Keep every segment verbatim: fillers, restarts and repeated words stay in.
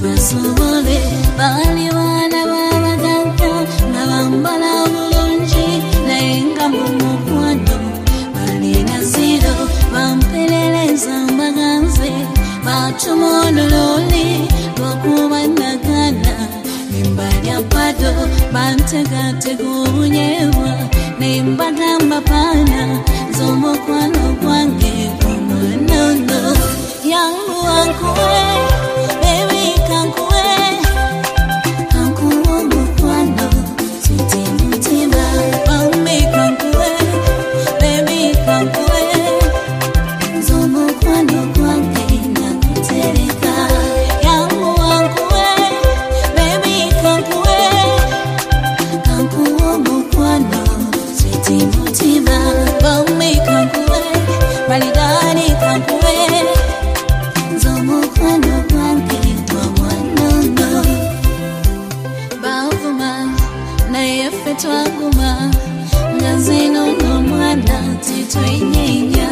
basobole bali bana babaganda nga bambala bulungi naye nga mu mukwano balina ziro bampeleleza mbaganze batuma oluloli lwokuba nagana nembalya pado bantegatega obunyeebwa nembagamba paana z'omukwano gwange omwanono yangu wankuwe baby kankuwe kankuwe omukwano sweet mutima bambi kankuwe baby kankuwe z'omukwano gwange nakutereka yangu wankuwe baby kankuwe kankuwe omukwano sweet mutima bambi kankuwe balidani kankuwe z'omukwano gwange gwamwanono bavuma naye ffe twaguma nga zino n'omwana titwenyenya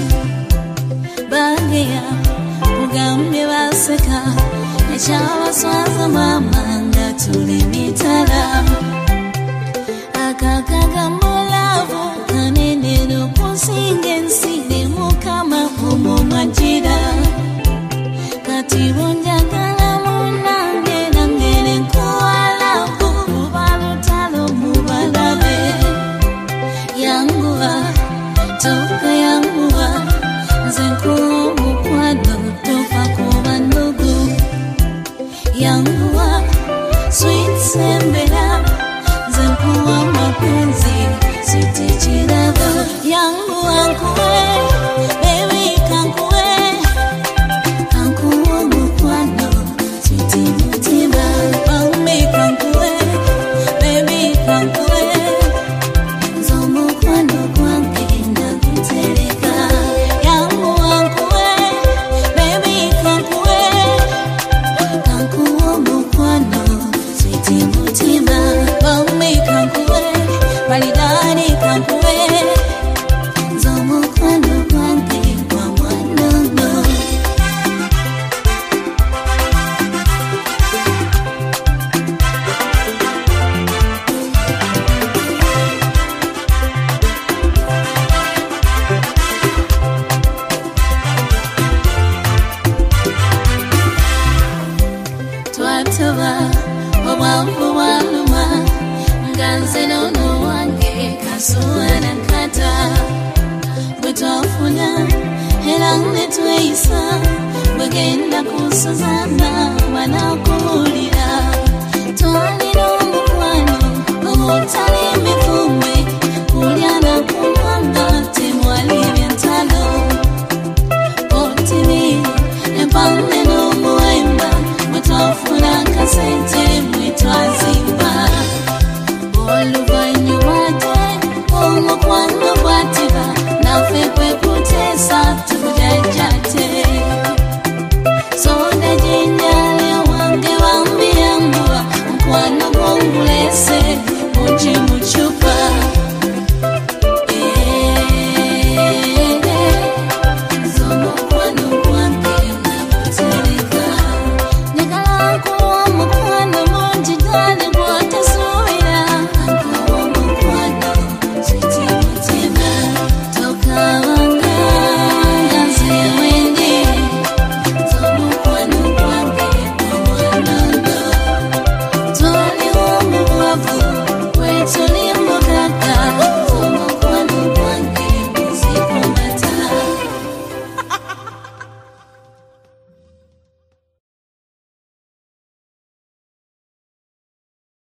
bageya kugambye baseka ekyabaswaza maama nga tuli mitala akakagambulavu kanenero kusinga ensi ne mukama omumajira kati bunjagala munange nangere nkuwalaku mubalutalo mubalabe yanguwa toka yanguwa nze nkuwa omukwano tofa kuba ndugu yanguwa sweet sembera nze nkuwa mapenzi sweet kiraba yanguwa nkuwe baby kankuwe kankuwe omukwano sweet mutima bambi kankuwe baby kankuwe z'omukwano gwange nakutereka yanguwa nkuwe baby kankuwe kankuwe omukwano sweet mutima bambi kankuwe balidani kankuwe z'omukwano gwange gwamwanono twatoba obwanvu bwaluma nga nze n'ono wange kasuwa nakata bwe twafuna era ne tweyisa bwegenda kusuzana banakuwulira twalina omukwano